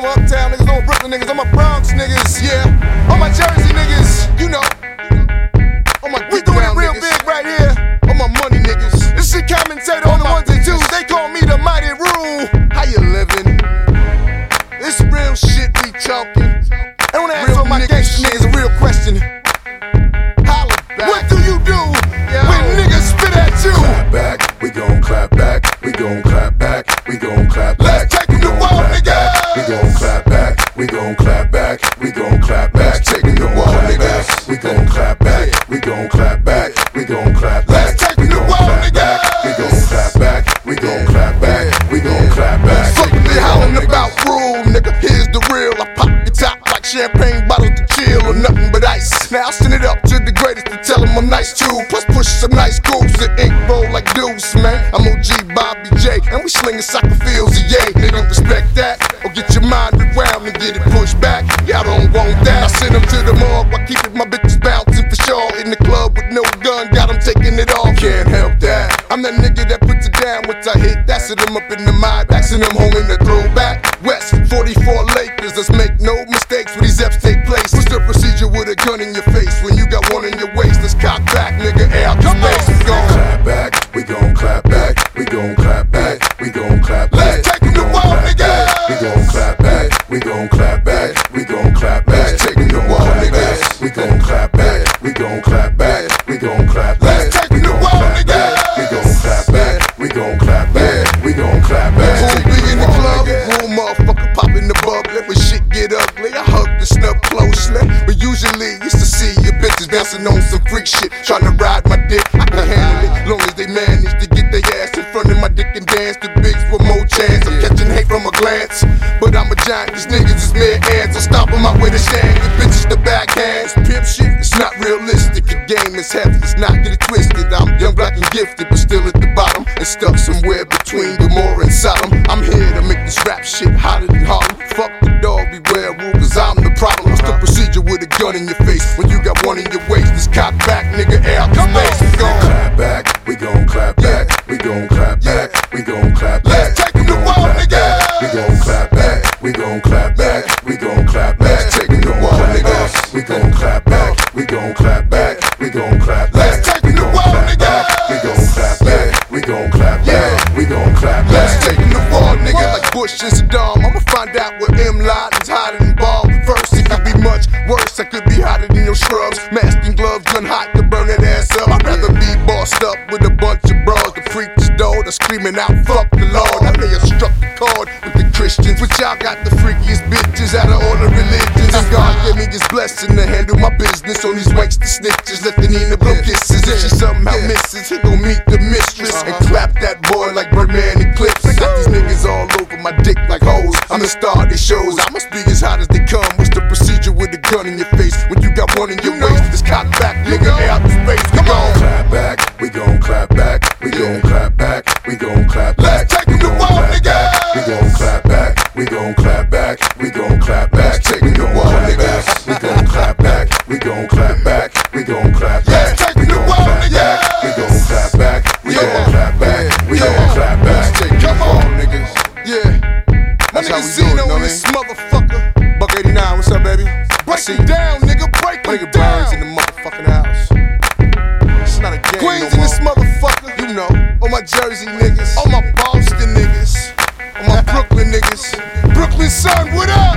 all my uptown niggas, all my Brooklyn niggas, all my Bronx niggas, yeah. All my Jersey niggas, you know. We doing it real big right here. All my money niggas. This shit commentator on the ones and twos. They call me the mighty rule. How you living? This real shit we talking. I wanna ask all my gangsta niggas a real question. Holla back. What do you do when niggas spit at you? Clap back, we gon' clap back. We gon' clap back, we gon' clap back. Let's take them to war, niggas. We gon' clap back, we gon' clap back. We gon' clap back, take them to war, niggas. We gon' clap back, we gon' clap back. We gon' clap back, let's take them to war, niggas. We gon' clap back, we gon' clap back. We gon' clap back. Fuck they hollering about rule, nigga. Here's the real. I pop your top like champagne bottles to chill or nothing but ice. Now I send it up to the greatest to tell them I'm nice too. Plus push some nice grooves and ink roll like deuce, man. I'm OG Bobby J, and we slinging soccer fields, yay. Nigga, respect that, or get your mind rewound and get it pushed back. Y'all don't want that. I send them to the morgue while keeping my bitches bouncing for sure. In the club with no gun, got them taking it off. Can't help that. I'm that nigga that puts it down once I hit. That's it, I'm up in the mind, axing them home in the throwback. West 44 Lakers, let's make no mistakes when these F's take place. What's the procedure with a gun in your face when you got one in your waist? Let's cock back, nigga, out the space. We gon' clap back, we gon' clap back. We gon' clap back, we gon' clap back. Let's take them to war, niggas. We gon' clap back, we gon' clap back. We gon' clap back, take them to war, niggas. We gon' clap back, we gon' clap back. We gon' clap back, let's take them to war, niggas. We gon' clap back, we gon' clap back. We gon' clap back. Who be in the club? Who motherfucker pop in the bubbly when shit get ugly? I hug the snub closely, but usually used to see your bitches dancing on some freak shit, trying to ride my dick. I can handle it, long as they manage to get their ass in front of my dick and dance. The bigs for more chance. I'm catching hate from a glance, but I'm a giant. These niggas is mere ants. I'll stop them out with a stand. The bitches the backhands. Pimp shit, it's not realistic. The game is heavy, let's not get it twisted. I'm young, black, and gifted, but still at the bottom and stuck somewhere between Gomorrah and Sodom. I'm here to make this rap shit hotter than Harlem. Fuck the dog, beware rule, cause I'm the problem. What's the procedure with a gun in your face when you got one in your waist? This cock back, nigga, out the space. We gon' clap back, we gon' clap back. We gon' clap back, we gon' clap back. Let's take them to war, niggas. We gon' clap back, we gon' clap back. We gon' clap back, take them to war, niggas. We gon' clap back, we gon' clap back. We gon' clap back, let's take them to war, niggas. We gon' clap back, we gon' clap back. We gon' clap back, let's take them to war, nigga. Like Bush and Saddam, I'ma find out where M. Laden's hotter than Ball. First, it could be much worse. I could be hotter than your scrubs. Mask and gloves, gun hot to burn that ass up. I'd rather be bossed up with a bunch of bras. The preachers, though, they're screaming out, fuck the Lord. I may have struck the chord with the Christians, but y'all got the freakiest bitches out of all the religions. And God gave me his blessing to handle my business on these wanks, the snitches, left the Nina blow kisses. If she somehow misses, he gon' meet the mistress and clap that boy like Birdman and Clips. I got these niggas all over my dick like hoes. I'm the star of these shows. I must be as hot as they come. What's the procedure with a gun in your face when you got one in your waist? This cock back, nigga, out the space. We gon' clap back, we gon' clap back. We gon' clap back, we gon' clap back. let's take them to war, nigga. We gon' clap back, we gon' clap back. We gon' clap back, take them to war, niggas. We gon' clap back, we gon' clap back. We gon' clap back, let's take them to war, nigga. we gon' clap back, we gon' clap back. We gon' clap back. Come on, niggas. Yeah. My nigga Zeno in this motherfucker. Buck 89, what's up, baby? Break it down, nigga, break it down. Birds in the motherfucking house. It's not a game. Queens in this motherfucker, you know. All my Jersey niggas, all my Boston niggas, all my Brooklyn niggas. Brooklyn son, what up?